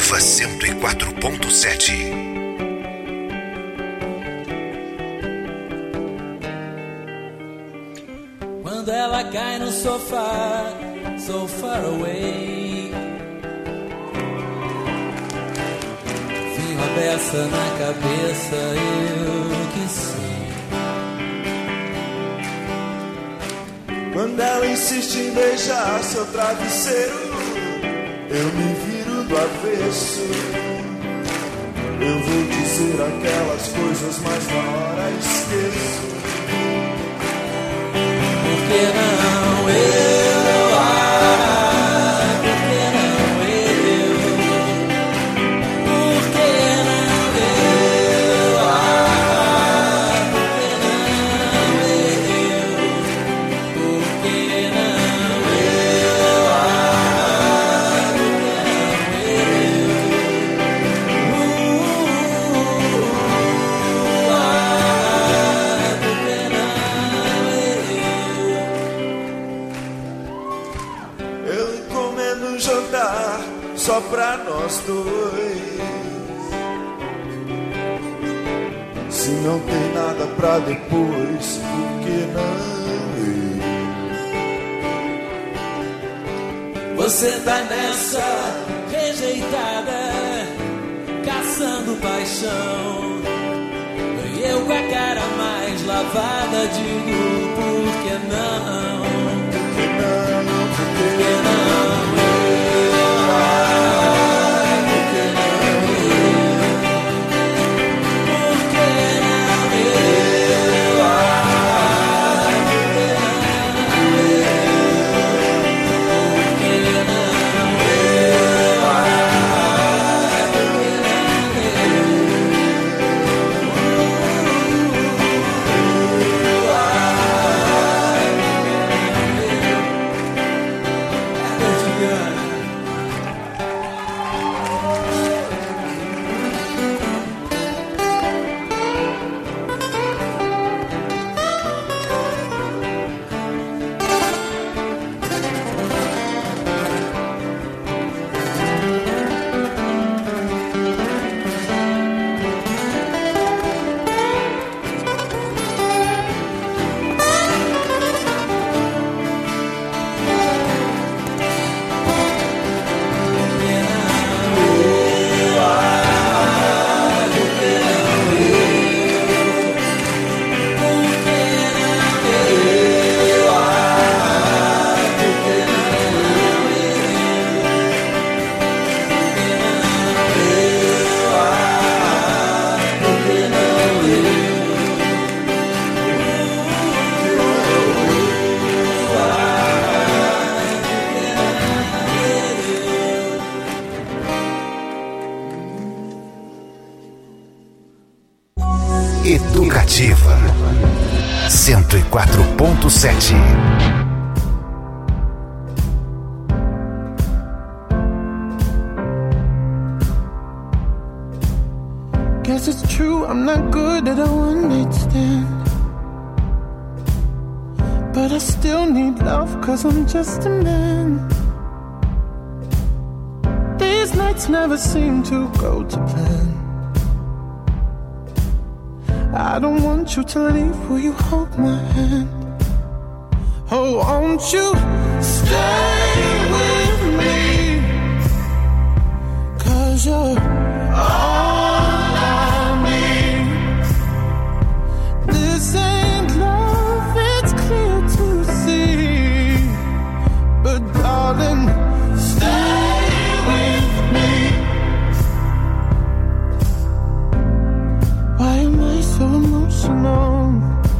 Ativa 104.7. Quando ela cai no sofá, so far away, vem uma peça na cabeça, eu que sei. Quando ela insiste em beijar seu travesseiro, eu me viro do avesso. Eu vou dizer aquelas coisas, mas na hora esqueço. Por que não eu? Por que não eu? Por que não eu? Por que não eu? Só pra nós dois. Se não tem nada pra depois, por que não? Você tá nessa rejeitada, caçando paixão, e eu com a cara mais lavada digo por que não? Por que não? Por que não? Educativa 104.7. Guess it's true, I'm not good at a one-night stand, but I still need love, cause I'm just a man. These nights never seem to go to plan. I don't want you to leave, will you hold my hand? Oh, won't you stay with me? Cause you're all I need. This ain't love, it's clear to see. But darling, stay with me. Why am I so emotional?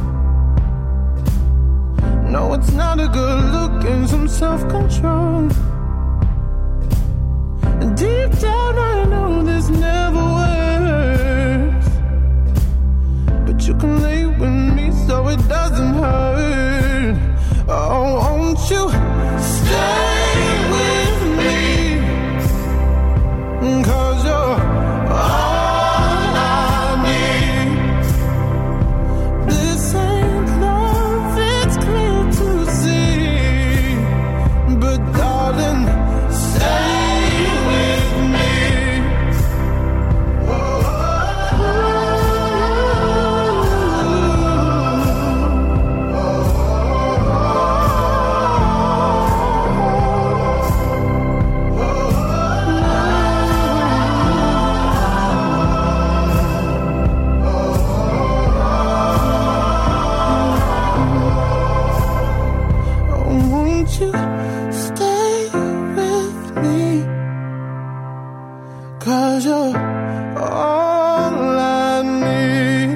No, it's not a good look and some self-control. Deep down I know this never works, but you can lay with me so it doesn't hurt. Oh, won't you stay with me? 'Cause you're all I need. This ain't love, it's clear to see. But darling, stay with me. won't you stay with me? 'Cause you're all I need.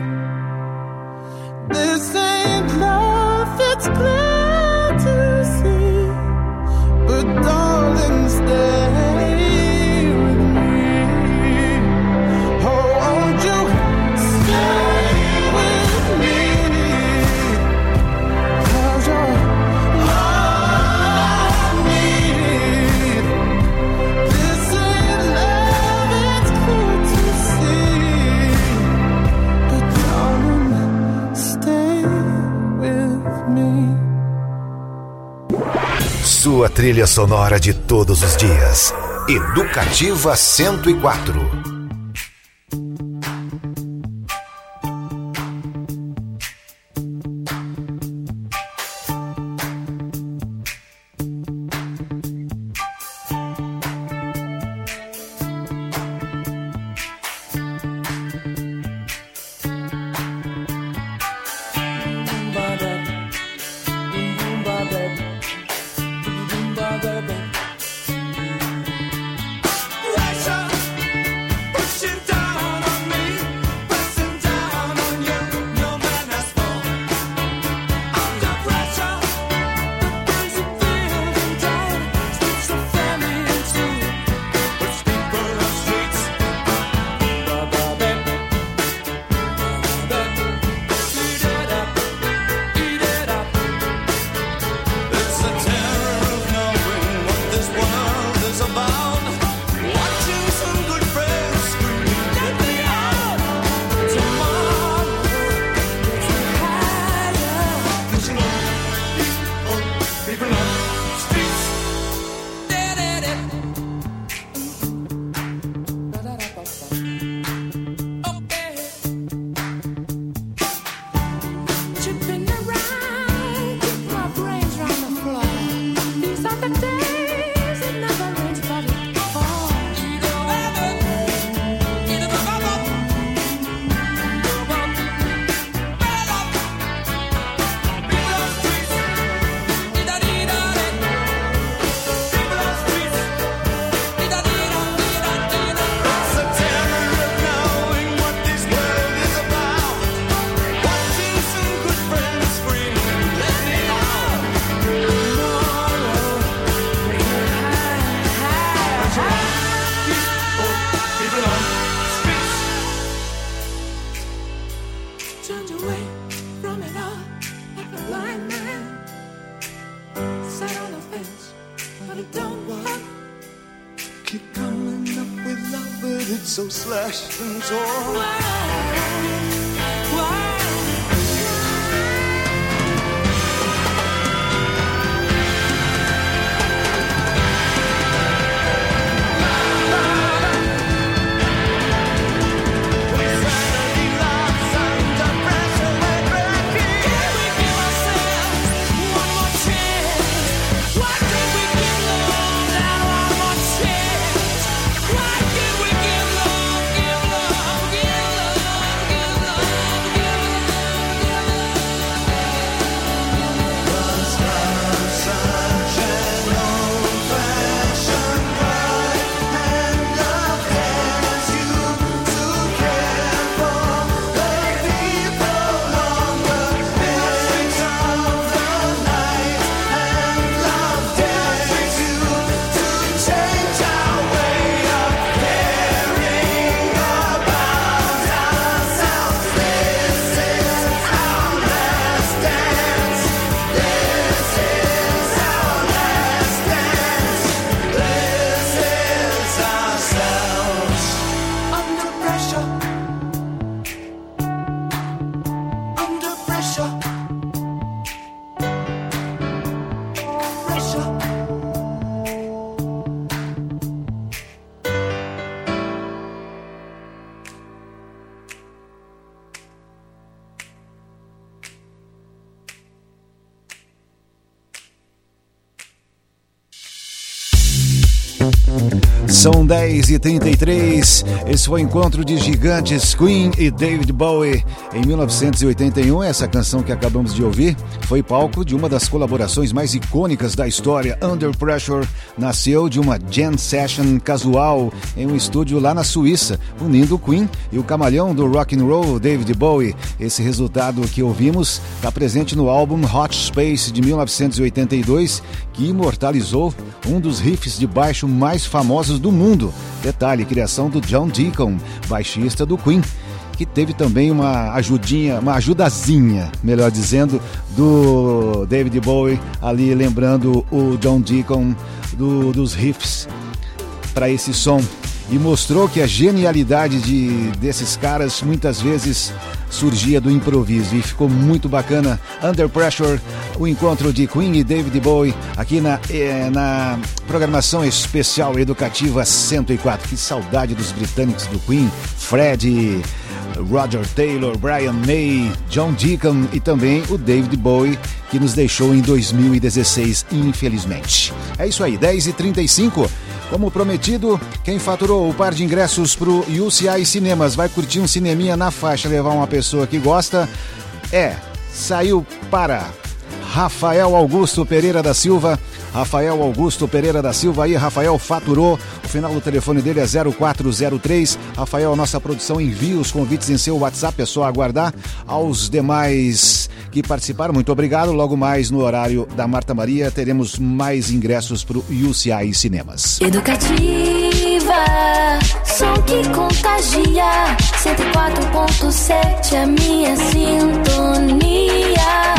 This ain't love, it's clear to see. But darling, stay with me. Oh, won't you stay with me? 'Cause you're all I need. This ain't love, it's clear to see. But darling, stay with me. Sua trilha sonora de todos os dias. Educativa 104. So slashed and torn. Give love. São 10h33. Esse foi o encontro de gigantes Queen e David Bowie em 1981. Essa canção que acabamos de ouvir foi palco de uma das colaborações mais icônicas da história. Under Pressure nasceu de uma jam session casual em um estúdio lá na Suíça, unindo o Queen e o camaleão do rock and roll, David Bowie. Esse resultado que ouvimos está presente no álbum Hot Space de 1982, que imortalizou um dos riffs de baixo mais famosos do mundo. Detalhe, criação do John Deacon, baixista do Queen, que teve também uma ajudazinha, melhor dizendo, do David Bowie, ali lembrando o John Deacon dos riffs para esse som. E mostrou que a genialidade desses caras muitas vezes surgia do improviso, e ficou muito bacana. Under Pressure, o encontro de Queen e David Bowie aqui na programação especial Educativa 104. Que saudade dos britânicos do Queen, Fred, Roger Taylor, Brian May, John Deacon e também o David Bowie, que nos deixou em 2016, infelizmente. É isso aí, 10h35. Como prometido, quem faturou o par de ingressos pro UCI Cinemas vai curtir um cineminha na faixa, levar uma pessoa que gosta, saiu para Rafael Augusto Pereira da Silva. Rafael Augusto Pereira da Silva, aí Rafael faturou, o final do telefone dele é 0403. Rafael, nossa produção envia os convites em seu WhatsApp, é só aguardar. Aos demais que participaram, muito obrigado. Logo mais no horário da Marta Maria teremos mais ingressos para o UCI Cinemas. Educativa, som que contagia, 104.7 a minha sintonia.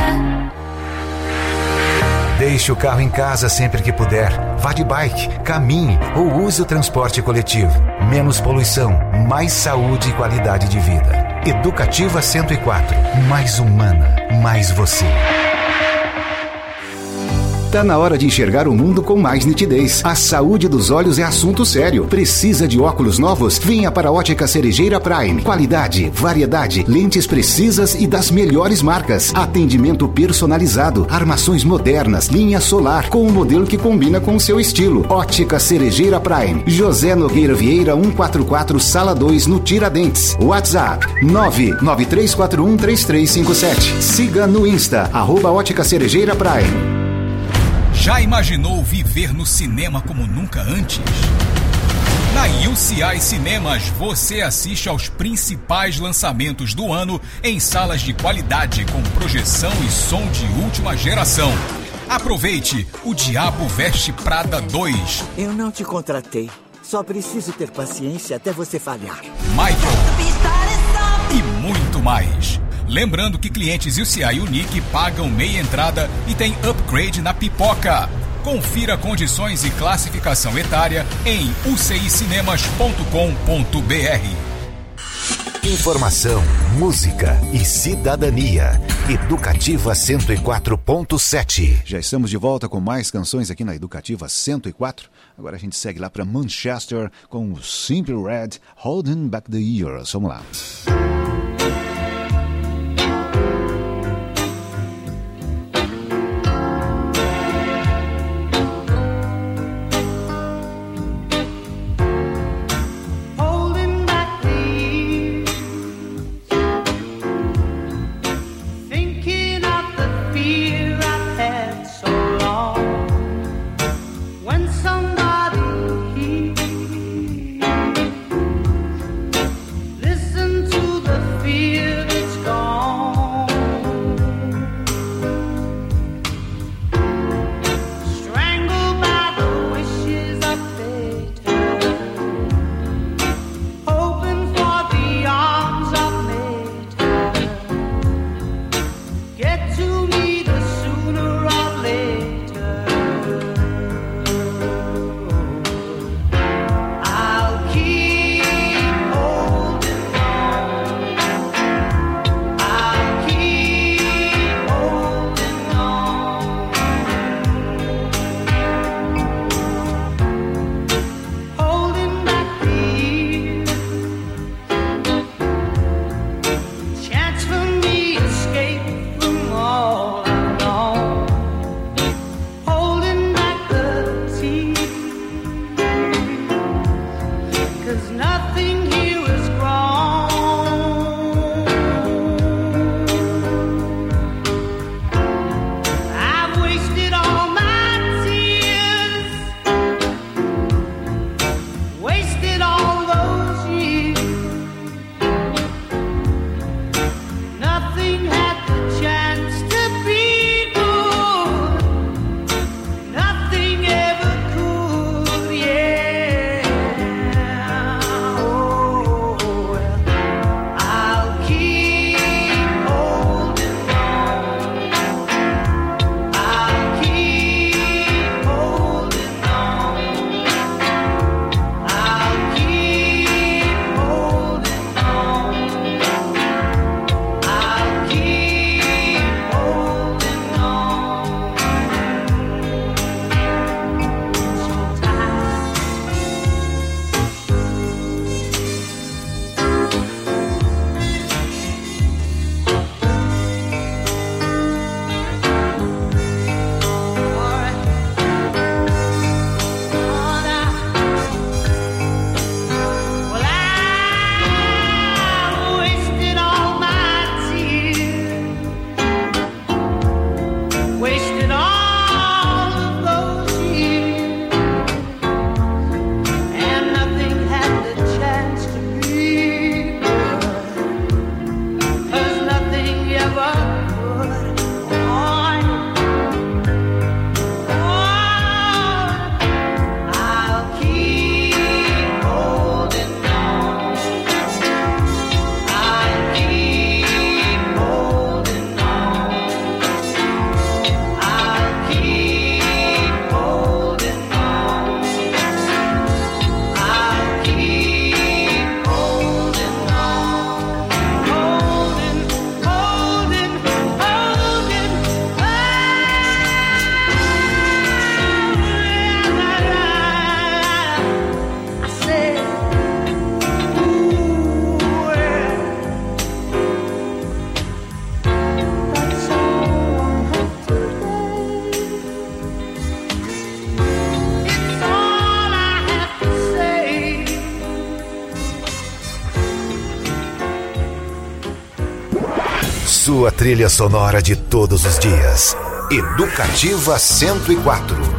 Deixe o carro em casa sempre que puder. Vá de bike, caminhe ou use o transporte coletivo. Menos poluição, mais saúde e qualidade de vida. Educativa 104. Mais humana, mais você. Tá na hora de enxergar o mundo com mais nitidez. A saúde dos olhos é assunto sério. Precisa de óculos novos? Venha para a Ótica Cerejeira Prime. Qualidade, variedade, lentes precisas e das melhores marcas. Atendimento personalizado, armações modernas, linha solar, com um modelo que combina com o seu estilo. Ótica Cerejeira Prime. José Nogueira Vieira 144, Sala 2, no Tiradentes. WhatsApp 993413357. Siga no Insta, @Ótica Cerejeira Prime. Já imaginou viver no cinema como nunca antes? Na UCI Cinemas você assiste aos principais lançamentos do ano em salas de qualidade com projeção e som de última geração. Aproveite O Diabo Veste Prada 2. Eu não te contratei. Só preciso ter paciência até você falhar. Michael. E muito mais. Lembrando que clientes UCI Unique pagam meia entrada e tem upgrade na pipoca. Confira condições e classificação etária em ucicinemas.com.br. Informação, música e cidadania. Educativa 104.7. Já estamos de volta com mais canções aqui na Educativa 104. Agora a gente segue lá para Manchester com o Simple Red, Holding Back the Years. Vamos lá. Listen to the sua trilha sonora de todos os dias. Educativa 104.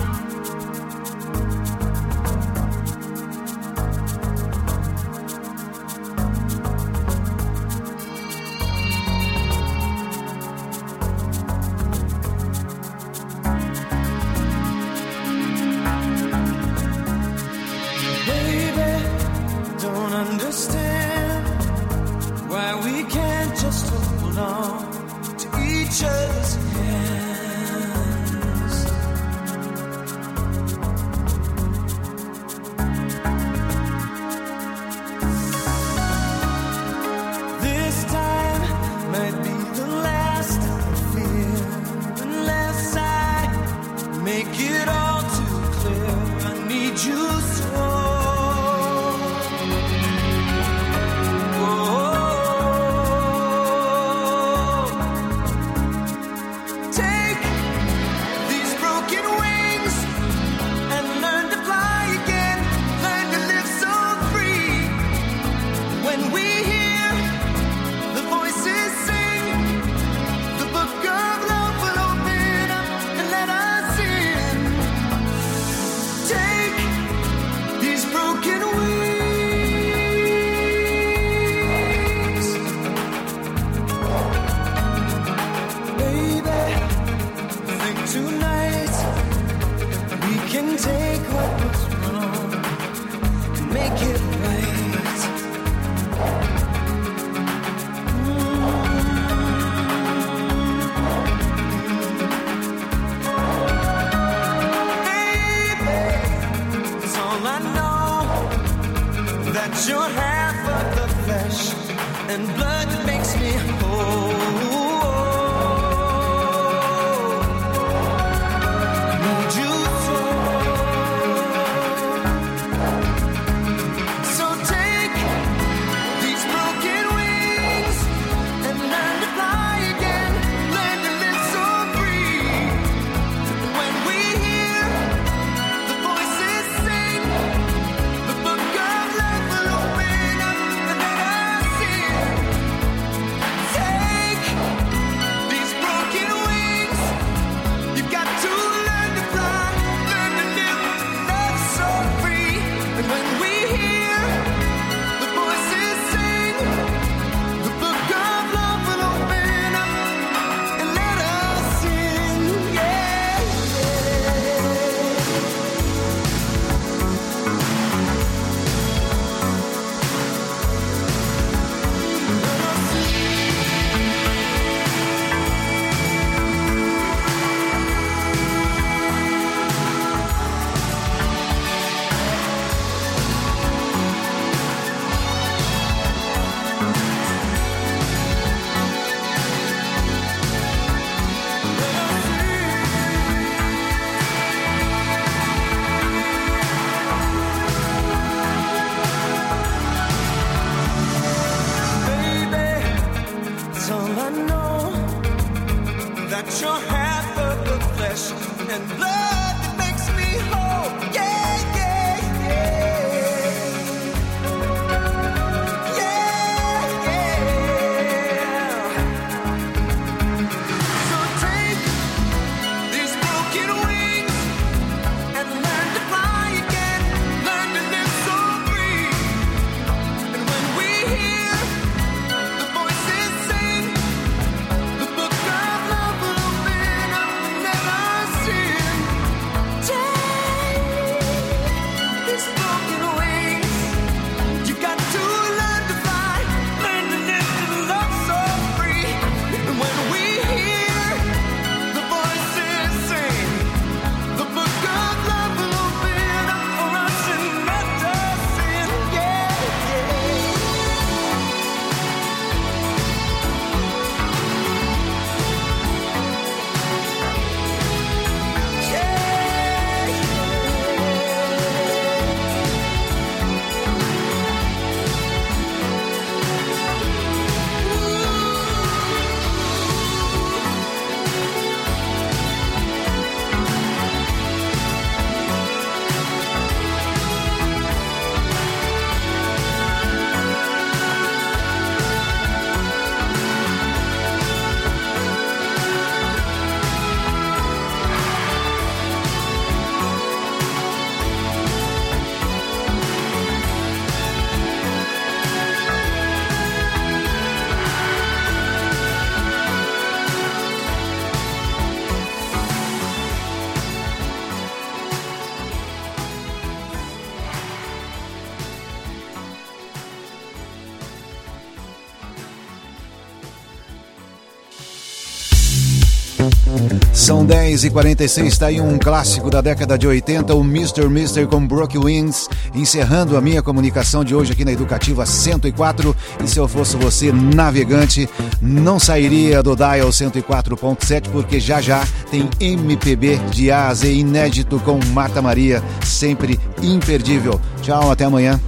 São 10h46, tá aí um clássico da década de 80, o Mr. Mister com Broken Wings, encerrando a minha comunicação de hoje aqui na Educativa 104. E se eu fosse você, navegante, não sairia do Dial 104.7, porque já tem MPB de A a Z inédito com Marta Maria, sempre imperdível. Tchau, até amanhã.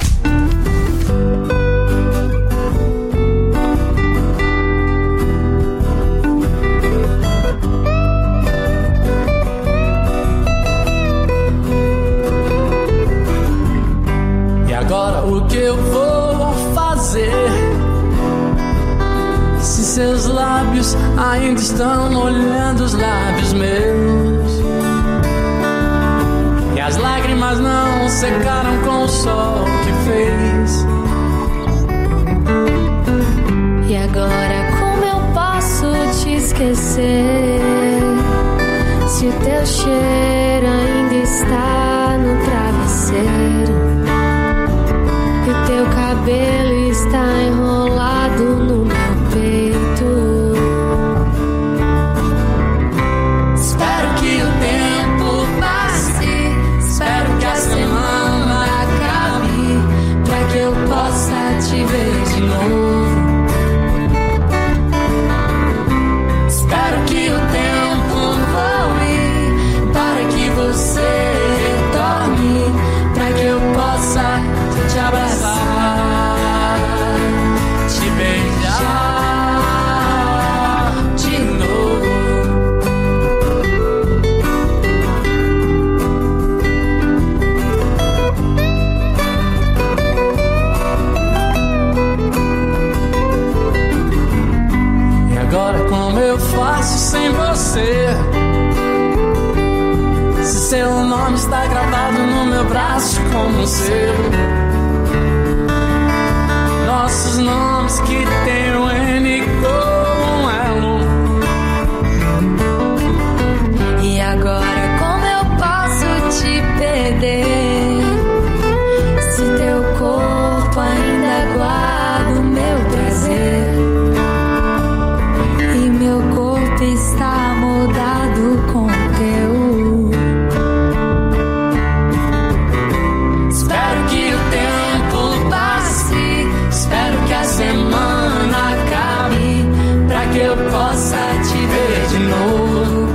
O que eu vou fazer? Se seus lábios ainda estão molhando os lábios meus, e as lágrimas não secaram com o sol que fez. E agora como eu posso te esquecer, se o teu cheiro ainda está no travesseiro, e teu cabelo está enrolado no meu peito. Espero que o tempo passe, espero que a semana acabe, pra que eu possa te ver de novo. Espero que o tempo voe, para que você retorne, pra que eu possa te abraçar, te beijar de novo. E agora como eu faço sem você? Se seu nome está gravado no meu braço como um selo, nossos nomes que tem o N como elo. E agora como eu posso te perder, se teu corpo ainda guarda o meu prazer, e meu corpo está moldado com o teu. Espero que o tempo passe, espero que a semana acabe, pra que eu possa te ver de novo.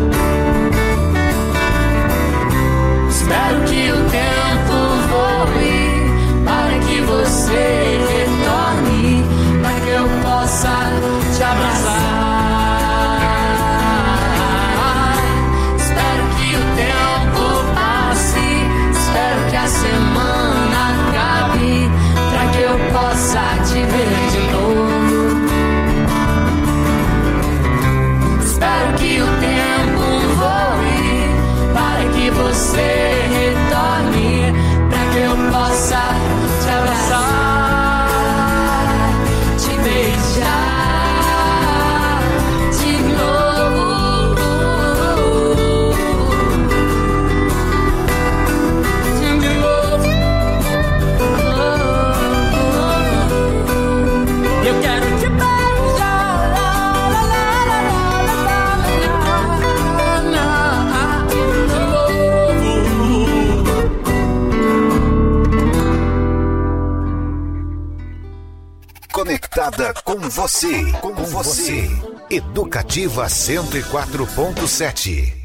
Espero que o tempo voe, para que você retorne, pra que eu possa te abraçar. Espero que o tempo passe, espero que a semana acabe, pra que eu possa te ver de novo. Espero que o tempo voe, para que você retorne, pra que eu possa te abraçar, te beijar de novo. Eu quero te beijar, Conectada com você, Educativa 104.7.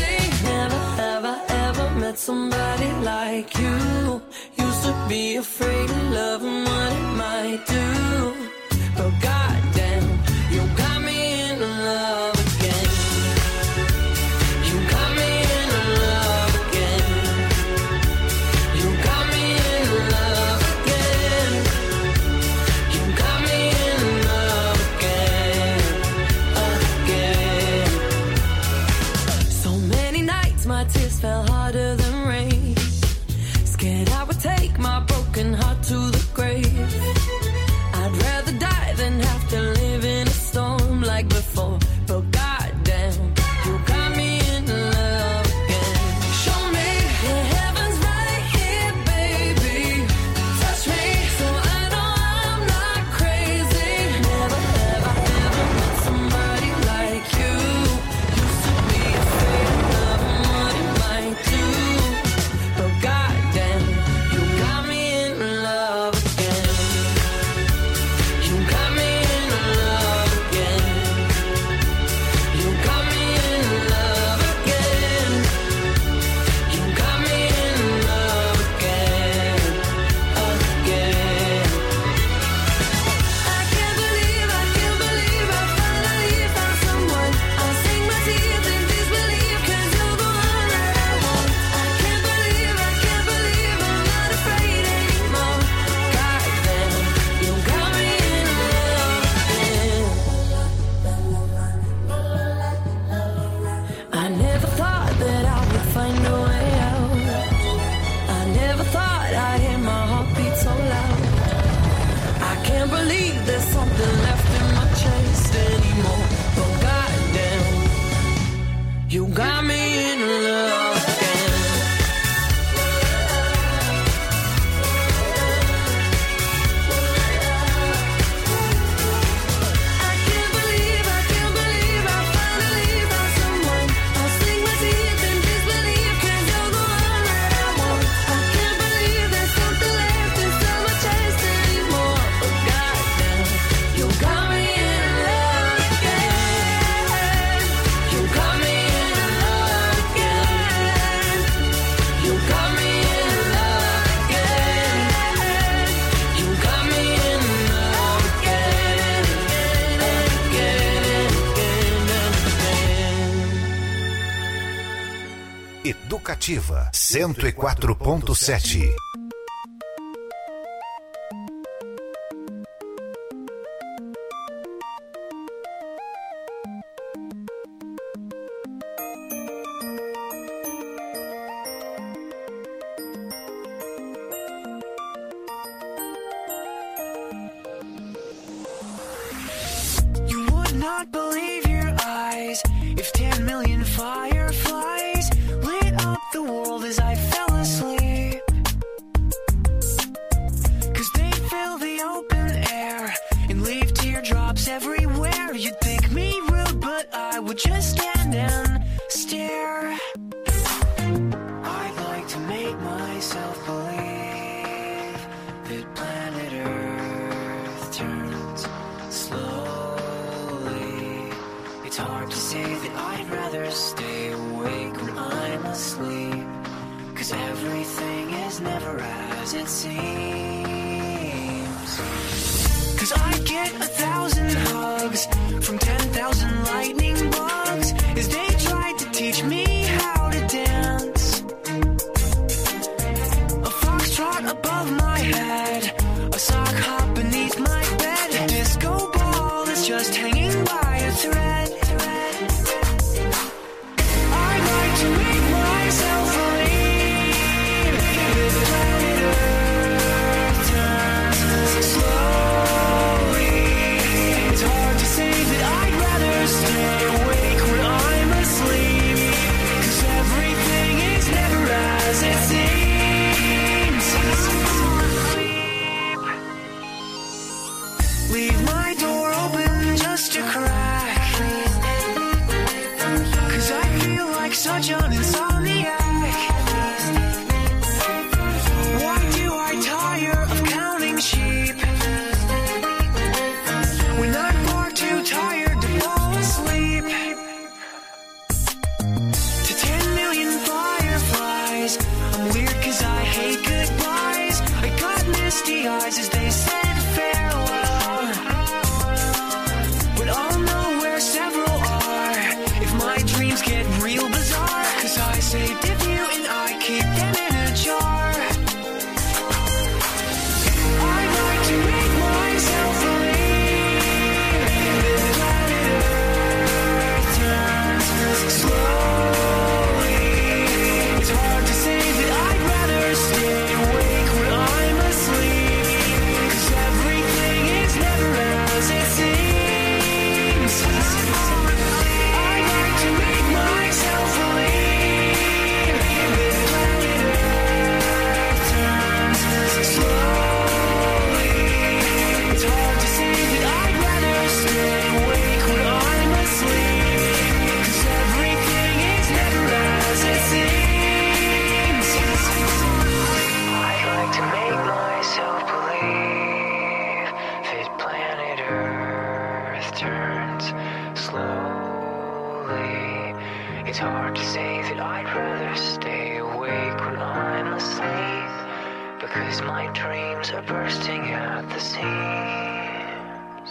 somebody like you. Used to be afraid believe there's something left in my chest anymore. But goddamn, you got me in love again. I can't believe I finally found someone. I'll sing my teeth and disbelieve, 'cause you're the one that I want. I can't believe there's something left inside my chest anymore. But goddamn, you got me in love again. You got me in love again. You got me in love again. You got me in love again, again, again. Educativa 104.7. You would not believe your eyes if 10 million fireflies lit up the world as I fell asleep. 'Cause they fill the open air and leave teardrops everywhere. You'd think me rude, but I would just stand and stare. I'd like to make myself believe that planet Earth turns slowly. It's hard to say that I'd rather stay awake when I'm asleep, 'cause everything is never as it seems. 'Cause I get 1,000 hugs from 10,000 lightning bugs as they tried to teach me how to dance. A foxtrot above my head, a sock hop beneath my bed, a disco ball that's just hanging by a thread. I'd like to make myself believe that planet Earth turns slowly. It's hard to say that I'd rather stay awake when I'm asleep, 'cause everything is never as it seems. Leave my door open just a crack, 'cause I feel like such an insomniac. Why do I tire of counting sheep when I'm far too tired to fall asleep? To 10 million fireflies, I'm weird 'cause I hate goodbyes. I got misty eyes as they said farewell, but I'll know where several are if my dreams get real bizarre, 'cause I saved a few and I keep them in a jar. I'd like to make myself believe that planet Earth turns slowly. It's hard to say that I'd rather stay awake when I'm asleep, 'cause everything is never as it seems. I'd like to make myself believe that planet Earth turns slowly. It's hard to say that I'd rather stay awake when I'm asleep, 'cause everything is never as it seems. I'd like to make myself believe that planet Earth turns slowly. It's hard to say that I'd rather stay awake when I'm asleep, because my dreams are bursting at the seams.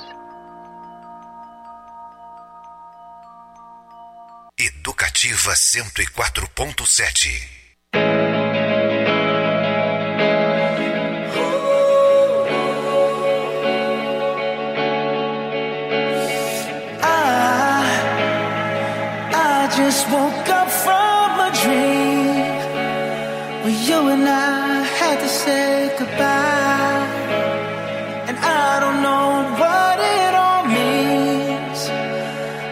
Educativa 104.7. I just woke up from a dream where you and I had to say goodbye, and I don't know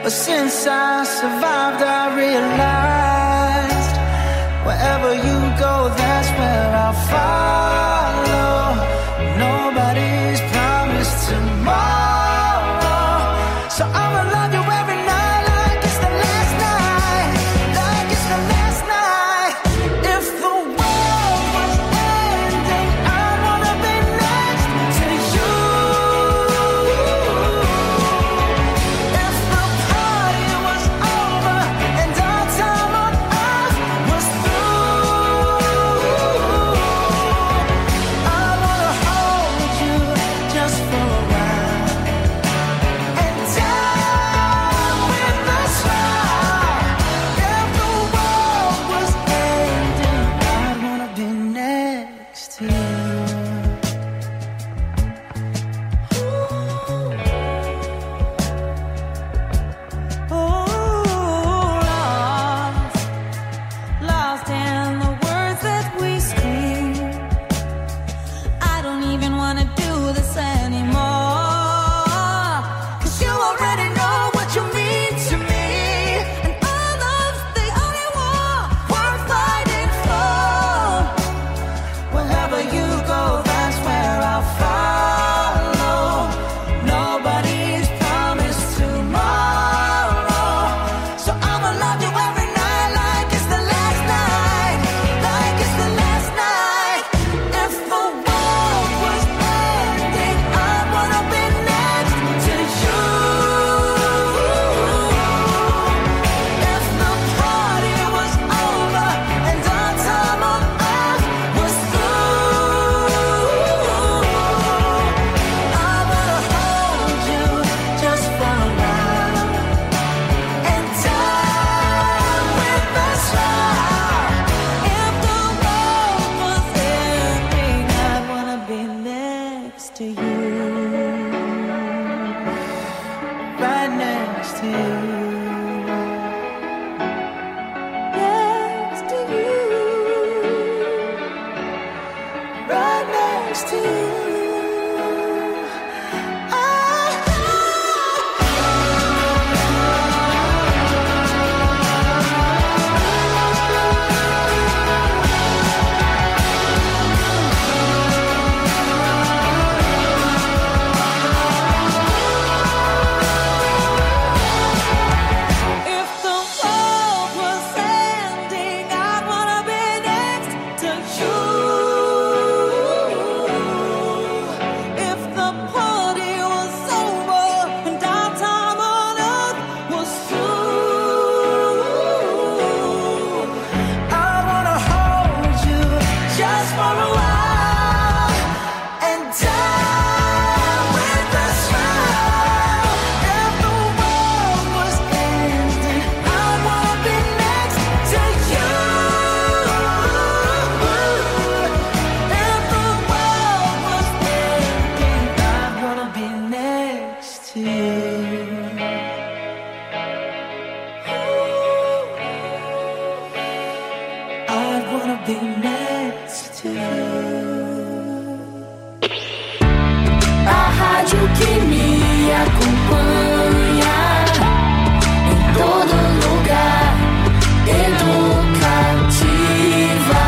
But since I survived, I realized wherever you go, that's where I'll follow. Nobody's promised tomorrow, so I'ma love you every night like it's the last night, like it's the last night. If the world was ending, I wanna be next to you. If the party was over and our time on earth was through, I wanna hold you just for a while and die with a smile. If the world was ending, I'd wanna be next to you. Lost in the words that we scream. I don't even wanna do this anymore, 'cause you already know what you mean to me, and all love's the only war worth fighting for. Wherever you go, that's where I'll follow. Nobody's promised tomorrow, so I'ma love you every night like it's the last night, like it's the last night. If the world was ending, I wanna be next to you. If the party was over and our time on earth was through, I wanna hold you just for a while and die with a smile. If the world was ending, I'd wanna be next to you. Right next to you. Next to you. Right next to you. If the world was ending, I'd wanna be next to you. If the party was over and our time on earth was through, I wanna hold you just for a while and die with a smile. If the world was ending, I wanna be next to you. If the world was ending, I wanna be next to you. I wanna be next to you. A rádio que me acompanha em todo lugar. Educativa.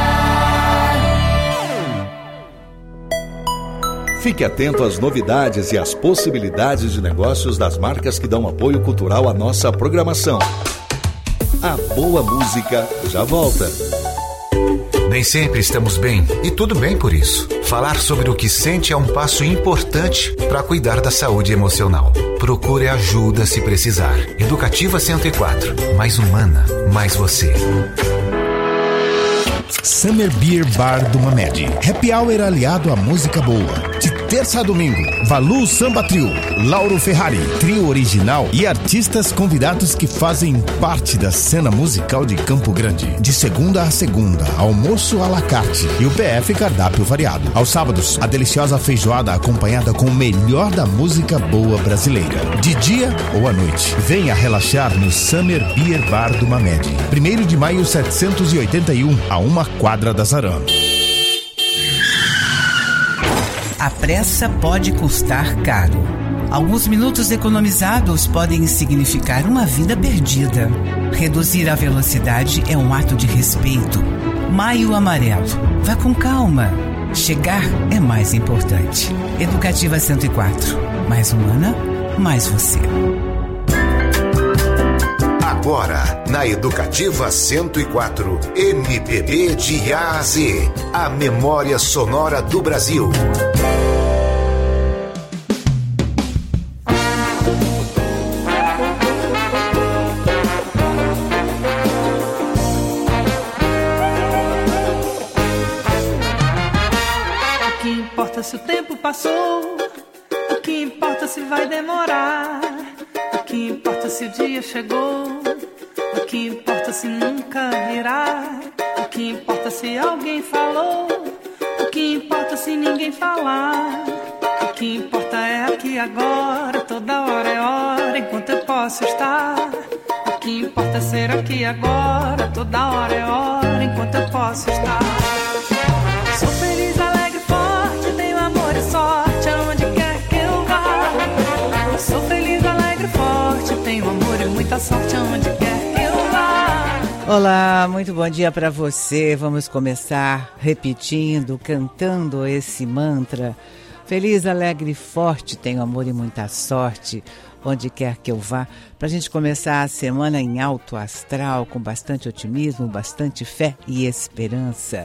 Fique atento às novidades e às possibilidades de negócios das marcas que dão apoio cultural à nossa programação. A boa música já volta. Nem sempre estamos bem, e tudo bem por isso. Falar sobre o que sente é um passo importante para cuidar da saúde emocional. Procure ajuda se precisar. Educativa 104. Mais humana, mais você. Summer Beer Bar do Mamed. Happy Hour aliado à música boa. De terça a domingo, Valu Samba Trio, Lauro Ferrari, trio original e artistas convidados que fazem parte da cena musical de Campo Grande. De segunda a segunda, almoço à la carte e o PF cardápio variado. Aos sábados, a deliciosa feijoada acompanhada com o melhor da música boa brasileira. De dia ou à noite, venha relaxar no Summer Beer Bar do Mamed. 1º de maio 781, a uma quadra da Zarã. A pressa pode custar caro. Alguns minutos economizados podem significar uma vida perdida. Reduzir a velocidade é um ato de respeito. Maio Amarelo. Vá com calma. Chegar é mais importante. Educativa 104. Mais humana, mais você. Agora, na Educativa 104, MPB de A a Z, a memória sonora do Brasil. O que importa se o tempo passou? O que importa se vai demorar? O que importa se o dia chegou? O que importa se nunca virá? O que importa se alguém falou? O que importa se ninguém falar? O que importa é aqui agora, toda hora é hora, enquanto eu posso estar. O que importa é ser aqui agora, toda hora é hora, enquanto eu posso estar. Sou feliz, alegre, forte, tenho amor e sorte aonde quer que eu vá. Sou feliz, alegre, forte, tenho amor e muita sorte aonde quer que eu vá. Olá, muito bom dia para você. Vamos começar repetindo, cantando esse mantra. Feliz, alegre, forte, tenho amor e muita sorte onde quer que eu vá. Para a gente começar a semana em alto astral, com bastante otimismo, bastante fé e esperança.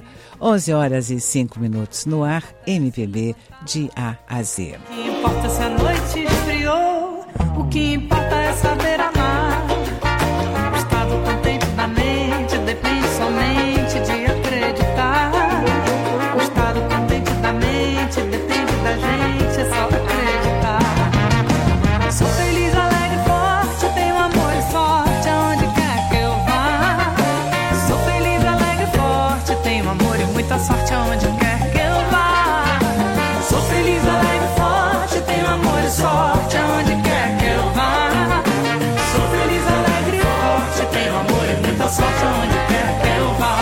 11h05 no ar, MPB de A a Z. O que importa se a noite esfriou? O que importa é saber amar. O estado contente da mente depende somente de acreditar. O estado contente da mente depende da gente, é só acreditar. Sou feliz, alegre, forte, tenho amor e sorte aonde quer que eu vá. Sou feliz, alegre, forte, tenho amor e muita sorte aonde quer que eu vá. Sou feliz, alegre, forte, tenho amor e sorte aonde quer que eu vá. Sou feliz, alegre, forte, tenho amor e muita sorte aonde quer que eu vá.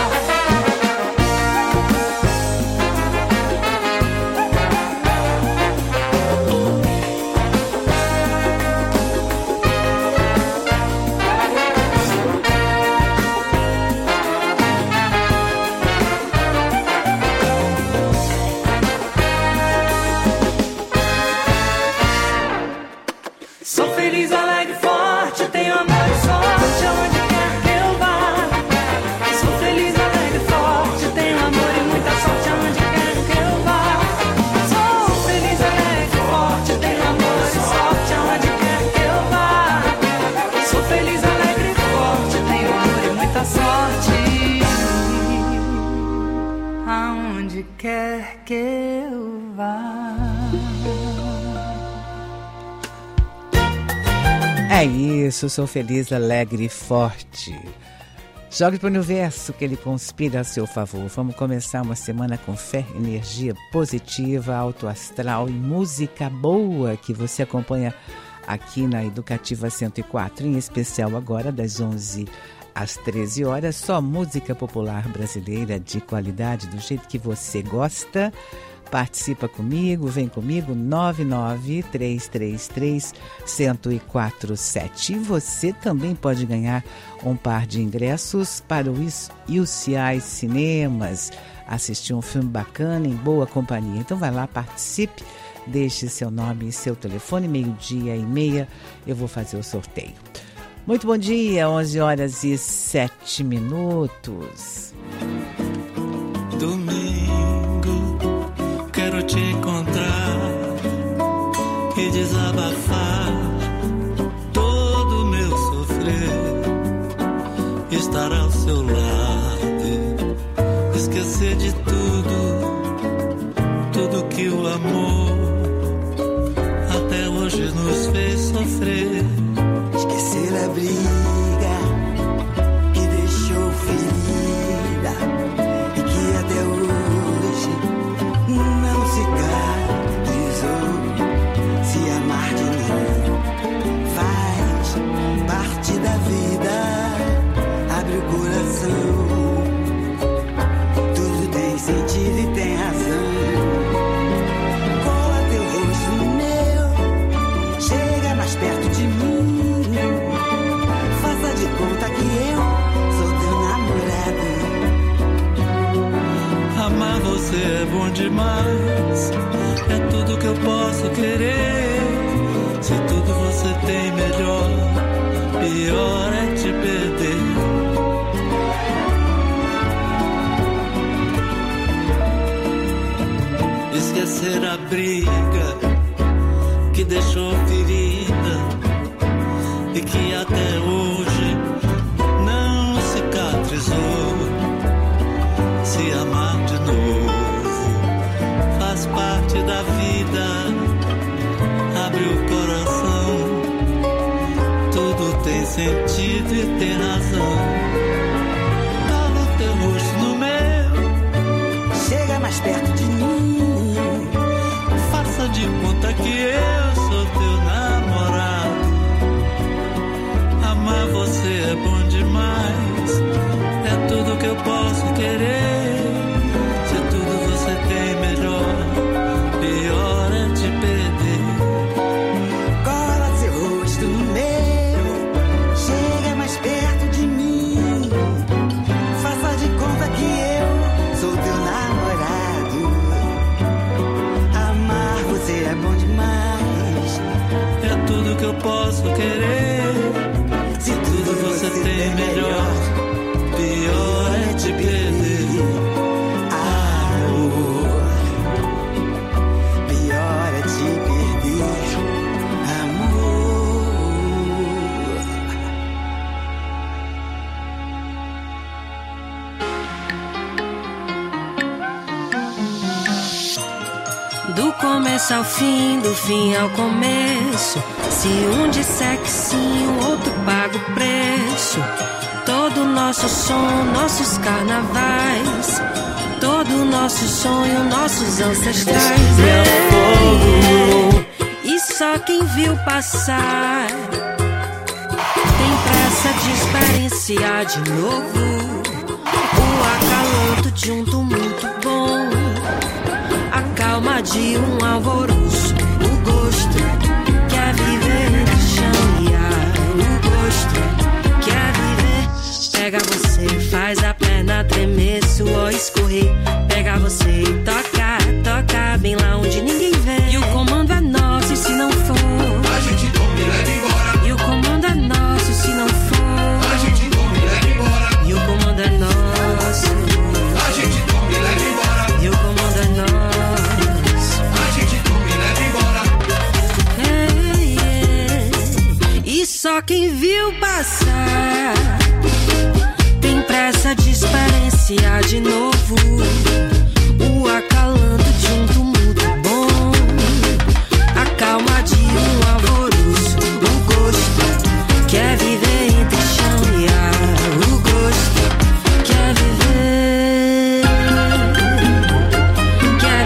Sou feliz, alegre, forte, tenho amor e sorte aonde quer que eu vá. Sou feliz, alegre, forte, tenho amor e muita sorte aonde quer que eu vá. Sou feliz, alegre, forte, tenho amor e sorte aonde quer que eu vá. Sou feliz, alegre, forte, tenho amor e muita sorte aonde quer que eu vá. É isso, sou feliz, alegre e forte. Jogue para o universo que ele conspira a seu favor. Vamos começar uma semana com fé, energia positiva, alto astral e música boa que você acompanha aqui na Educativa 104, em especial agora das 11 às 13 horas, só música popular brasileira de qualidade, do jeito que você gosta. Participa comigo, vem comigo, 99333-1047. E você também pode ganhar um par de ingressos para o UCI Cinemas, assistir um filme bacana em boa companhia. Então vai lá, participe, deixe seu nome e seu telefone, 12:30, eu vou fazer o sorteio. Muito bom dia, 11h07. Domingo, quero te encontrar e desabafar todo o meu sofrer, estar ao seu lado, esquecer de tudo que o amor até hoje nos fez sofrer. Esquecer a briga que deixou ferida e que até hoje não cicatrizou. Se amar de novo faz parte da vida, abre o coração, tudo tem sentido e tem razão. Cola teu rosto no meu, você é bom demais. É tudo que eu posso querer. Se tudo você tem melhor, pior é te perder. Esquecer a briga que deixou ferida e que até hoje não cicatrizou. Se amar de novo faz parte da vida. Abre o coração, tudo tem sentido e tem razão. Cala o teu rosto no meu, Chega mais perto de mim. faça de conta que eu sou teu namorado. Amar você é bom demais. É tudo que eu posso querer. Se tudo você tem melhor, pior é te perder. Cola seu rosto no meu. Chega mais perto de mim. Faça de conta que eu sou teu namorado. Amar você é bom demais. É tudo que eu posso querer. Se tudo você tem melhor, pior é te perder. Amor, pior é te perder. Amor. Do começo ao fim, do fim ao começo. Se um disser que sim, o outro paga o preço. Todo nosso som, nossos carnavais. Todo nosso sonho, nossos ancestrais. E só quem viu passar tem pressa de experienciar de novo o acalanto de um tumulto bom, a calma de um alvoroço, o gosto que é viver entre chão e ar, o gosto que é viver. Pega você, faz a perna tremer, suor escorrer. Pega você e toca, toca bem lá onde ninguém vê. E o comando é nosso, e se não for, a gente toma e leva embora. E o comando é nosso, e se não for, a gente toma e leva embora. E o comando é nosso, a gente toma e leva embora. E o comando é nosso, a gente toma e leva embora. E só quem viu passar tem pressa de experienciar de novo o acalanto de um tumulto bom, a calma de um alvoroço, o gosto que é viver entre chão e ar, o gosto que é viver, que é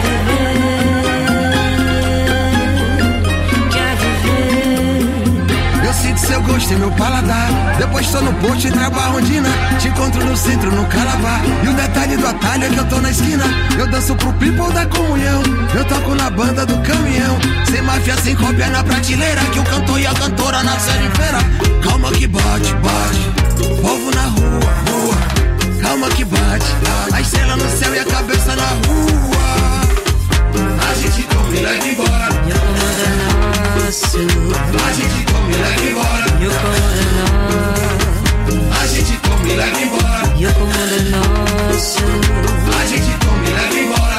viver, que é viver. Eu sinto seu gosto em meu paladar. Depois tô no posto e trabalho ondina. Te encontro no centro, no Calabar. E o detalhe do atalho é que eu tô na esquina. Eu danço pro people da comunhão. Eu toco na banda do caminhão. Sem máfia, sem cópia na prateleira. Que o cantor e a cantora nasceram em feira. Calma que bate, bate. Povo na rua, rua. Calma que bate. A estrela no céu e a cabeça na rua. A gente toma e leva embora. E o comando é nosso, a gente toma e leva embora. E o comando é nosso, a gente toma e leva embora. E o comando é nosso, a gente toma e leva embora.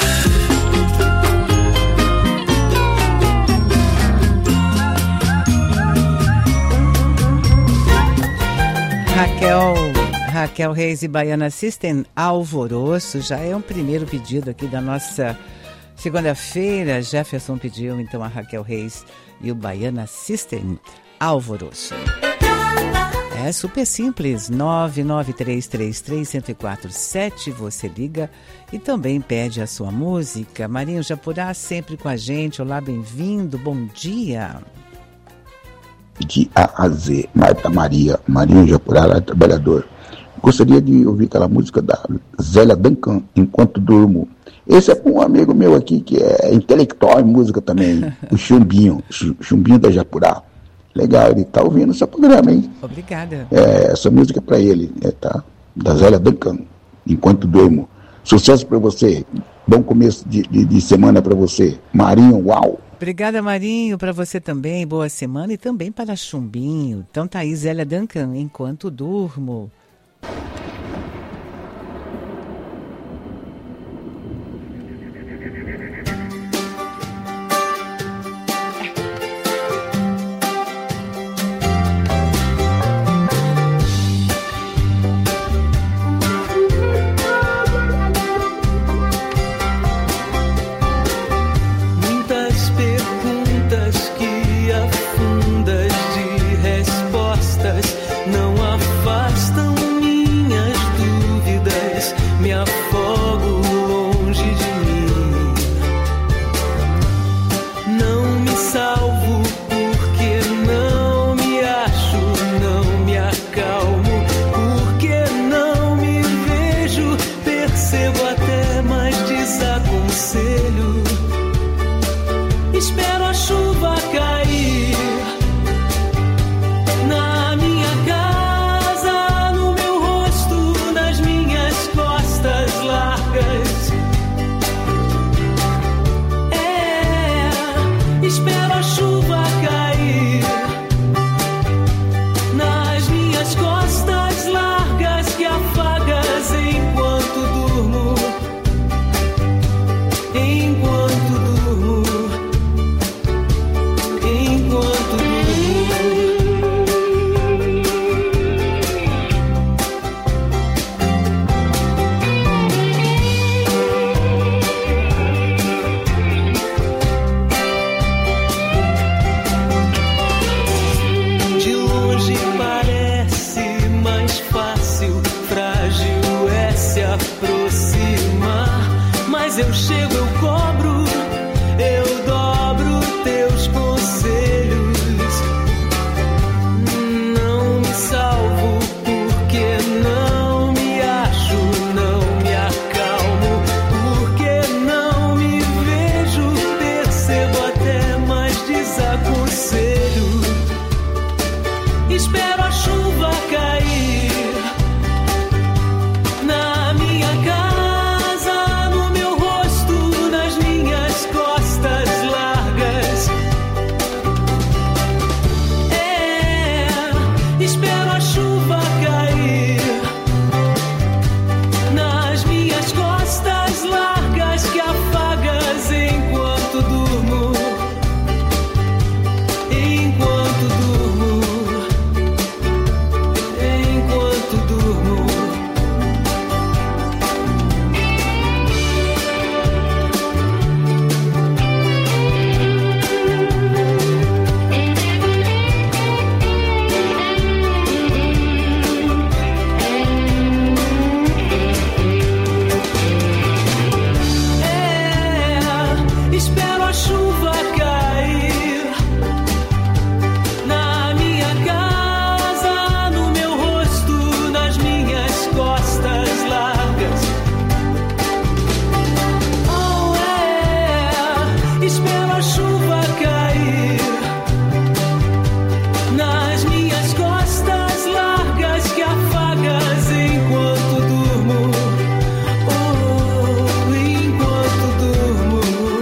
Raquel Reis e Baiana System, Alvoroço, já é um primeiro pedido aqui da nossa segunda-feira. Jefferson pediu então a Raquel Reis e o Baiana System, Alvoroço. É super simples, 993331047, você liga e também pede a sua música. Marinho Japurá sempre com a gente, olá, bem-vindo, bom dia. De A a Z, Marta Maria, Marinho Japurá, trabalhador. Gostaria de ouvir aquela música da Zélia Duncan, Enquanto Durmo. Esse é para um amigo meu aqui que é intelectual em música também, o Chumbinho da Japurá. Legal, ele tá ouvindo seu programa, hein? Obrigada. Essa música é para ele, tá? Da Zélia Duncan, Enquanto Durmo. Sucesso para você. Bom começo de semana para você. Marinho, uau! Obrigada, Marinho, para você também. Boa semana e também para Chumbinho. Então tá aí, Zélia Duncan, Enquanto Durmo. Muitas perguntas que afundas de respostas não afastam minhas dúvidas, me afogo longe de mim. Não me salvo porque não me acho, não me acalmo, porque não me vejo, percebo até, mas desaconselho. Espero a chuva cair na minha casa, no meu rosto, nas minhas costas largas. Espero a chuva cair nas minhas costas largas que afagas enquanto durmo. Enquanto durmo. Enquanto de longe parece mais fácil, frágil é se aproximar, mas eu chego, eu cobro, eu dobro teus conselhos. Não me salvo porque não me acho, não me acalmo, porque não me vejo, percebo até, mas desaconselho. Espero a chuva cair na minha casa, no meu rosto, nas minhas costas largas. Espero a chuva cair nas minhas costas largas que afagas enquanto durmo. Enquanto durmo. Enquanto durmo. Espero a chuva cair na minha casa, no meu rosto, nas minhas costas largas. Espero a chuva cair nas minhas costas largas que afagas enquanto durmo. Enquanto durmo.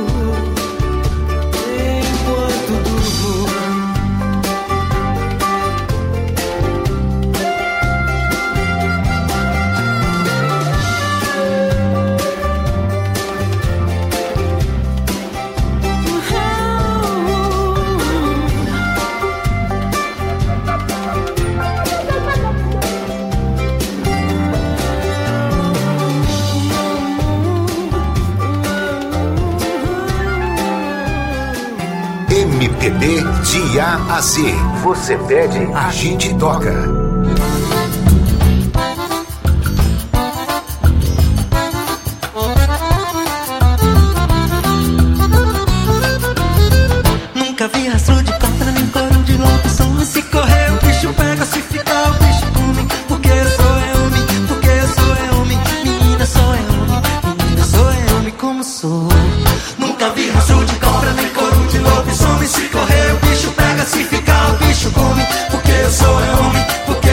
Enquanto durmo. MPB de A a Z. Você pede, a gente toca. Nunca vi rastro de cobra nem coro de locução. E se correr o bicho pega, se ficar o bicho come. Porque eu sou homem, porque eu sou homem. Menina sou homem, menina sou homem como sou. Nunca vi rastro de cobra nem coro de lobisomem. Se correr o bicho pega, se ficar o bicho come. Porque eu sou homem, porque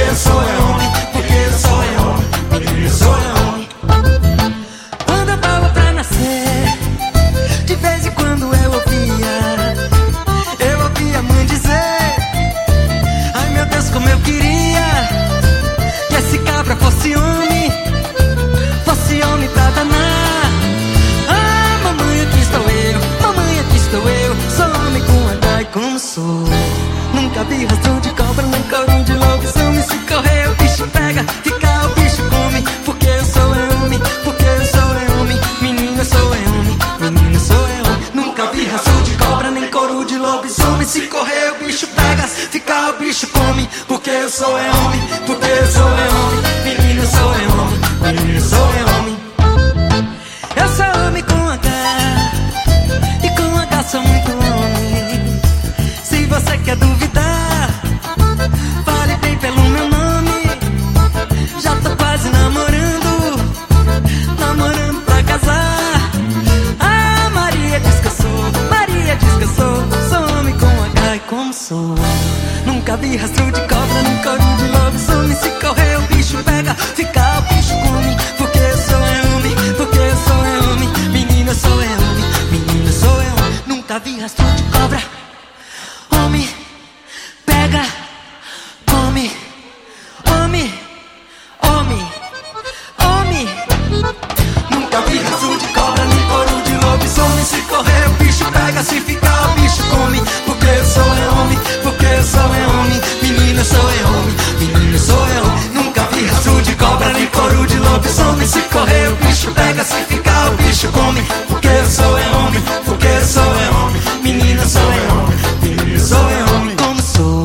como sou. Nunca vi rastro de cobra, nem couro de lobisomem. Se correr o bicho pega, ficar o bicho come. Porque eu sou é homem, porque eu sou é homem. Menina, sou é homem, menina, sou é homem. Nunca vi rastro de cobra, nem couro de lobisomem. Se correr o bicho pega, ficar o bicho come. Porque eu sou é homem, porque eu sou é homem. Menina, sou é homem, menina, sou é homem. Eu sou homem com H, e com H sou muito homem. Se você quer duvidar, fale bem pelo meu nome. Já tô quase namorando, namorando pra casar. Ah, Maria diz que eu sou, Maria diz que eu sou. Sou homem com H e como sou. Nunca vi rastro de cobra, nem couro de lobisomem. Se correr o bicho pega, ficar o bicho come. Porque eu sou é homem, porque eu sou é homem. Menina, eu sou é homem, menina, sou é homem. Nunca vi rastro de cobra. Homem, pega, come. Homem, homem, homem. Nunca vi rastro de cobra, nem couro de lobisomem. Se correr o bicho pega, se ficar o bicho come. Porque eu sou é homem, porque eu sou é homem. Menina, sou é homem, menina, sou é homem. Nunca vi rastro de cobra, nem couro de lobisomem. Se correr o bicho pega, se ficar o bicho come. Porque eu sou é homem, porque eu sou é homem. Menina, sou é homem, menina, sou é homem como sou.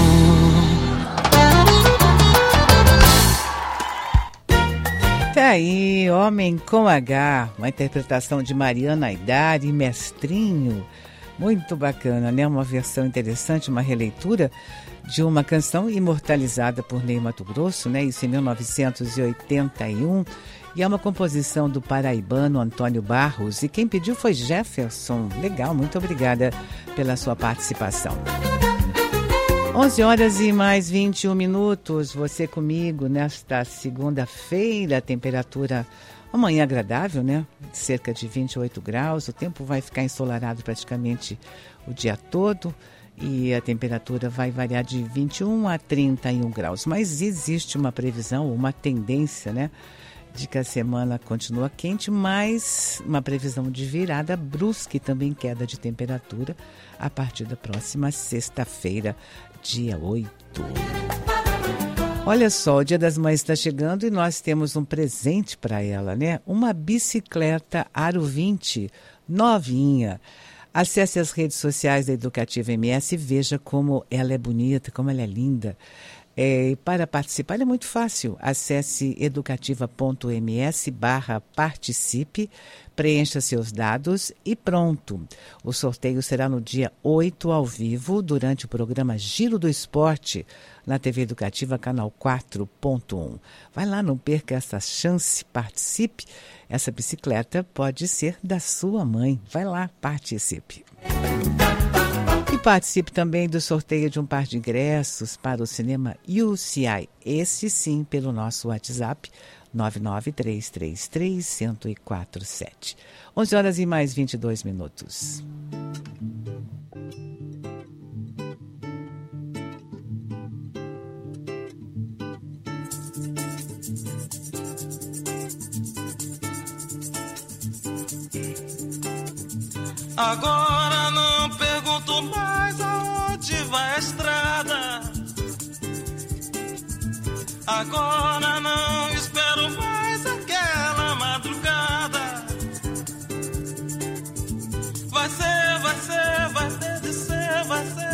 Tá aí, Homem com H, uma interpretação de Mariana Aidar e Mestrinho. Muito bacana, né? Uma versão interessante, uma releitura de uma canção imortalizada por Ney Matogrosso, né? Isso em 1981. E é uma composição do paraibano Antônio Barros. E quem pediu foi Jefferson. Legal, muito obrigada pela sua participação. 11 horas e mais 21 minutos. Você comigo nesta segunda-feira. Temperatura amanhã agradável, né? Cerca de 28 graus. O tempo vai ficar ensolarado praticamente o dia todo. E a temperatura vai variar de 21 a 31 graus. Mas existe uma previsão, uma tendência, né? De que a semana continua quente, mas uma previsão de virada brusca e também queda de temperatura a partir da próxima sexta-feira, dia 8. Olha só, o Dia das Mães está chegando e nós temos um presente para ela, né? Uma bicicleta Aro 20, novinha. Acesse as redes sociais da Educativa MS e veja como ela é bonita, como ela é linda. Para participar é muito fácil. Acesse educativa.ms/participe, preencha seus dados e pronto. O sorteio será no dia 8 ao vivo, durante o programa Giro do Esporte, na TV Educativa, canal 4.1. Vai lá, não perca essa chance, participe. Essa bicicleta pode ser da sua mãe. Vai lá, participe. E participe também do sorteio de um par de ingressos para o cinema UCI. Esse sim, pelo nosso WhatsApp, 993331047. 11 horas e mais 22 minutos. Agora não pergunto mais aonde vai a estrada. Agora não espero mais aquela madrugada. Vai ser, vai ser, vai ter de ser, vai ser.